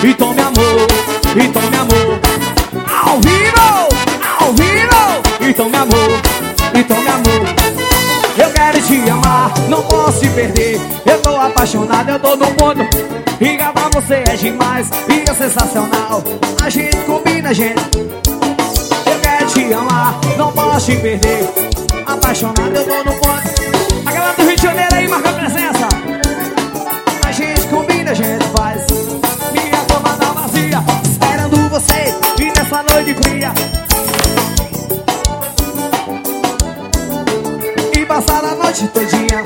e tome amor, e tome amor. Ao vivo, e tome amor, e tome amor. Eu quero te amar, não posso te perder. Eu tô apaixonado, eu tô no ponto. E gravar você é demais, e é sensacional. A gente combina, gente. Eu quero te amar, não posso te perder. Apaixonado, eu tô no ponto. A galera do Rio de Janeiro aí marca presença. A gente combina, a gente faz. Minha cama tá vazia, esperando você. E nessa noite fria e passar a noite todinha.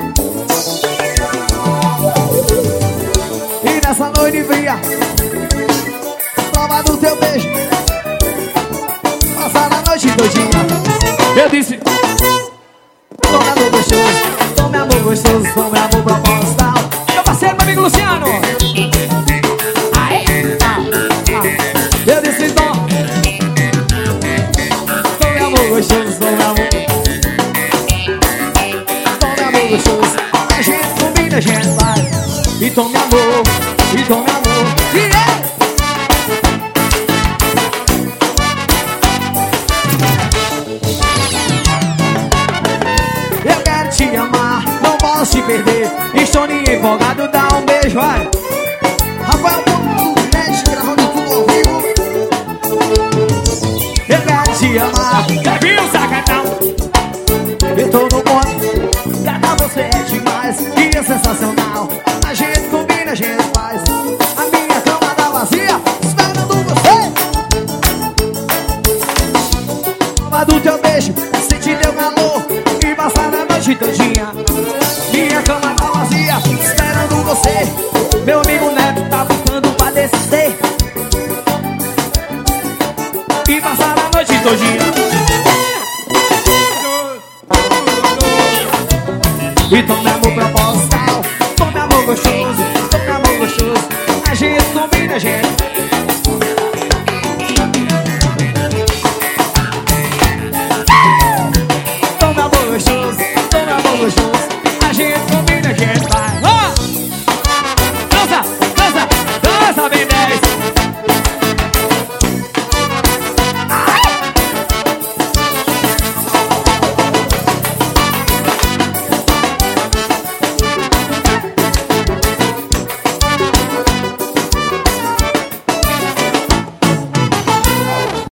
E nessa noite fria, prova do teu beijo, passar a noite todinha. Eu disse: tome amor gostoso, tome amor gostoso, tome amor proposital. Meu parceiro, meu amigo Luciano. Eu disse: tome amor gostoso, tome amor. Tome amor gostoso, a gente combina, a gente vai. E tome amor, e tome amor. Yeah! Eu quero te amar, não posso te perder. Estou empolgado, dá um beijo, vai. Rafael Ponto, Médico, gravando tudo ao vivo. Eu quero te amar, já viu, sacadão? Eu tô no ponto, cada você é demais, e é sensacional. A gente combina, a gente faz. A minha cama tá vazia, esperando você. Toma do teu beijo, sente teu calor e passar a noite todinha. Minha cama tá vazia, esperando você. Meu amigo Neto tá ficando pra descer e passar a noite todinha. E tome amor proposital, tome amor gostoso, tome amor gostoso. A gente combina, a gente